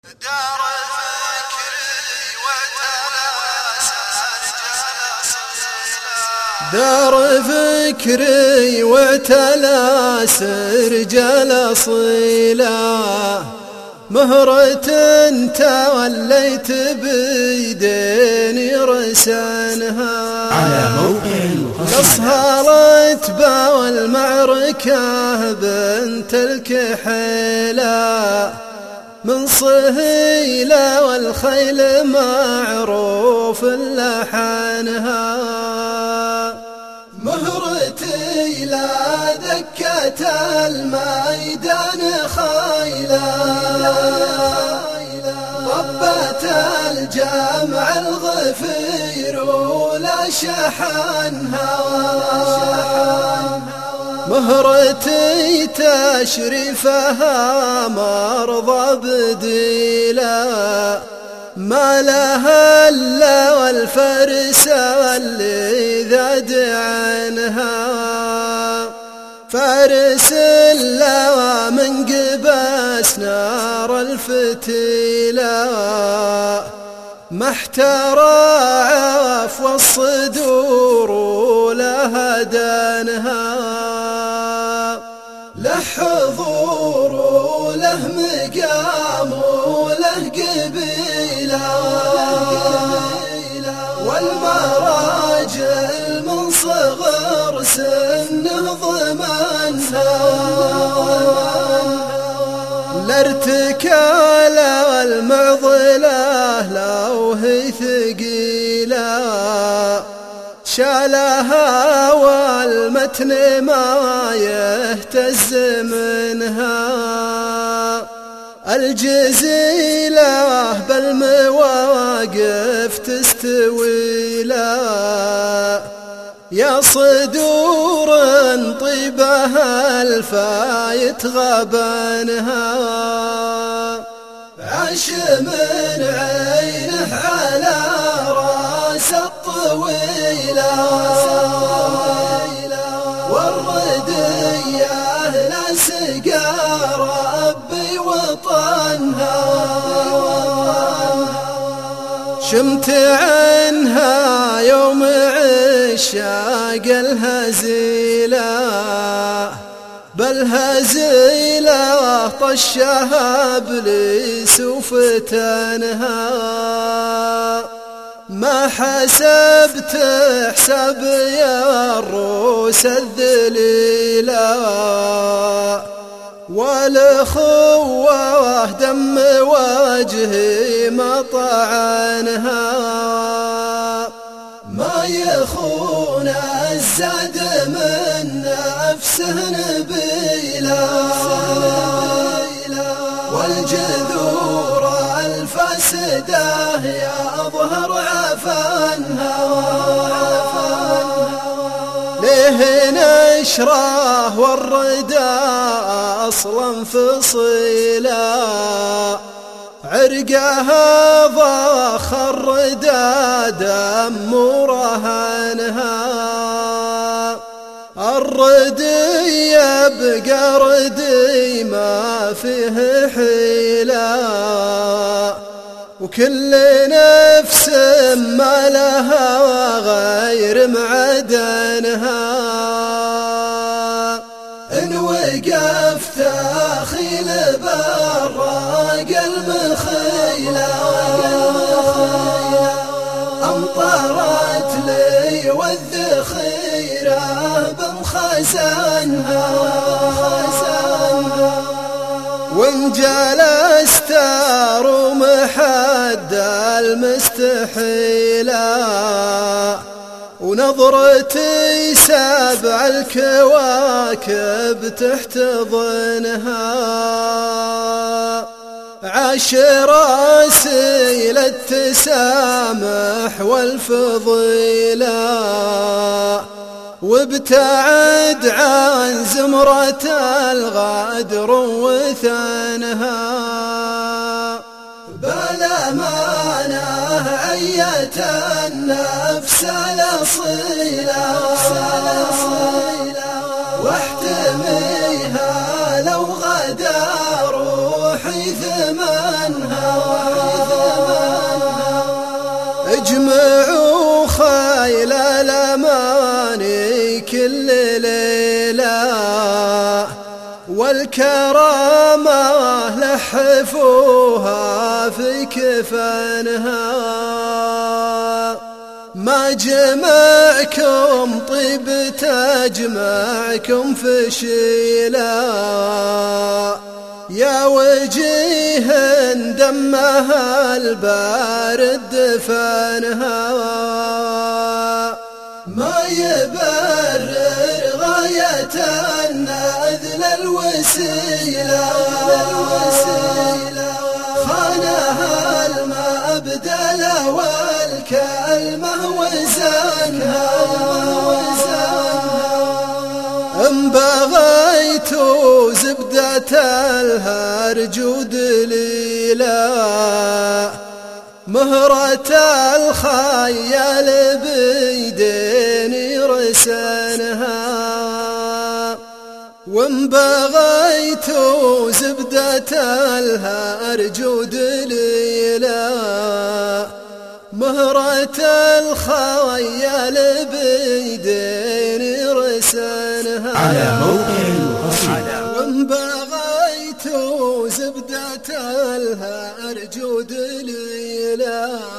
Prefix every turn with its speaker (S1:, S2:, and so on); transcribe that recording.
S1: دار فكري وتلاس رجال صيلا مهرة توليت بيديني رسانها
S2: على موقع
S1: لصهالت والمعركة بنت الكحيلة من صهيلة والخيل معروف لحنها مهرتي لا دكة الميدان خيلا طبت الجمع الغفير ولا شحنها مهرتي تشريفها مرضى بديلا ما لها الا والفرس اللي ذاد عنها فارس اللوى من قبس نار الفتيلا ما احترى عفو الصدور ولها دانها له حضور وله مقام وله قبيلة والمراجل من صغر سنه ضمنها الارتكال والمعضلة لو هي ثقيلة شالها والمتن ما يهتز منها الجزيلة بالمواقف تستوي لا يا صدور طيبها الفايت غبنها عاش من عينه على راس الطويلة والردية لسقى ربي وطنها شمت عنها يوم عشاق الهزيلة بالهزيلة طشها ابليس وفتنها ما حسبت حساب يا الروس الذليلة والأخوة دم وجهي ما طعنها ما يخون الزاد من نفسه نبيلا والجذور الفاسدة يظهر عفنها ليه نشره والرداء أصلا فصيلا عرقها ضخ الرداء دم ورهنها الردي يبقى ردي ما فيه حيلة وكل نفس ما لها غير معدنها إن وقفت أخيل براق المخيلة أمطرت لي والذخيرة بمخزنها وإن جلست أروم حد المستحيلة ونظرتي سبع الكواكب تحتضنها عاش راسي للتسامح والفضيلة وابتعد عن زمرة الغدر وثنها بالأمانة عيت النفس الأصيلة واحتميها لو غدا روحي ثمنها. اجمعوا خيل الأماني كل ليلة والكرامة لحفوها في كفنها. ما جمعكم طيب تجمعكم فشيلا يا وجيه دمها البارد دفنها. ما يبرر غاية النذل الوسيلة خانها المبدل والكلمة وزنها. إن بغيت زبدة الهرج ودليلا مهرة الخيال بيديني رسنها. وإن بغيت زبدة الهرج ودليلا مهرة الخيال بيديني رسنها.
S2: على موقع القصيدة.
S1: وإن بغيت زبدة الهرج ودليلا